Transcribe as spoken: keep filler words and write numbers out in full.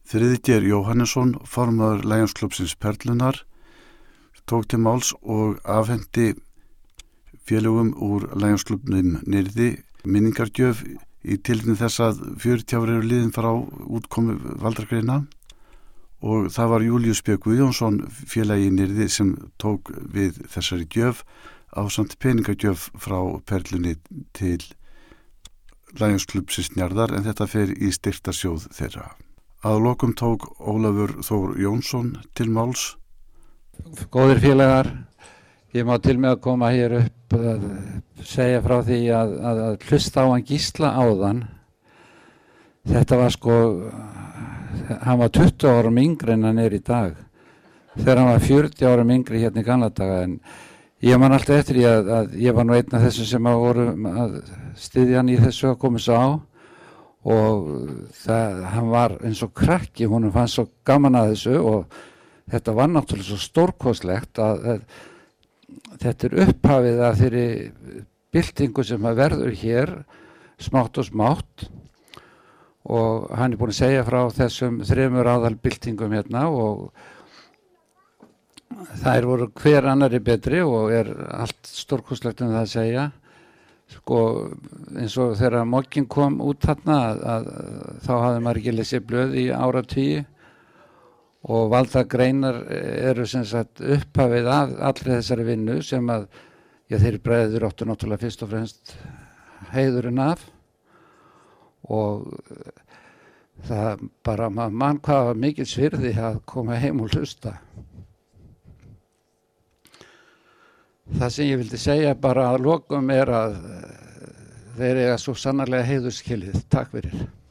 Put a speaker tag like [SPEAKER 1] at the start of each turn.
[SPEAKER 1] Friðgeir Jóhannesson, formaður Lionsklúbbsins Perlunnar, tók til máls og afhendi félögum úr Lionsklúbbnum Nyrði minningargjöf í tilefni þess að fjörutíu ár eru liðin frá útkomu Valdargreina og það var Júlíus B. Guðjónsson félagi í Nyrði sem tók við þessari gjöf ásamt peningagjöf frá Perlunni til Lionsklúbbsins Njarðar en þetta fer í styrktarsjóð þeirra. Að lokum tók Ólafur Þór Jónsson til máls.
[SPEAKER 2] Góðir félagar, ég má til með að koma hér upp að segja frá því að, að, að hlusta á hann Gísla áðan. Þetta var sko, hann var tuttugu árum yngri en hann er í dag. Þegar hann var fjörutíu árum yngri hérna í gamla daga. En ég man alltaf eftir því að, að ég var nú einn af þessum sem að voru að styðja hann í þessu að koma svo á. Og það, hann var eins og krakki, honum fannst svo gaman að þessu og þetta var náttúrulega svo stórkostlegt að, að þetta er upphafið af þeirri byltingu sem að verður hér smátt og smátt og hann er búin að segja frá þessum þremur aðalbyltingum hérna og þær voru hver annari betri og er allt stórkostlegt um það að segja. Sko eins og þegar mogginn kom út þarna að, að, að þá hafði maður ekki lesið blöð í áratugi og Valdagreinar eru sem sagt upphafið af allri þessari vinnu sem að já, þeir bræður áttu náttúrulega fyrst og fremst heiðurinn af og það bara mann hvað var mikil svirði að koma heim og hlusta. Það sem ég vildi segja bara að lokum er að þeir eiga svo sannarlega heiðurskilið. Takk fyrir.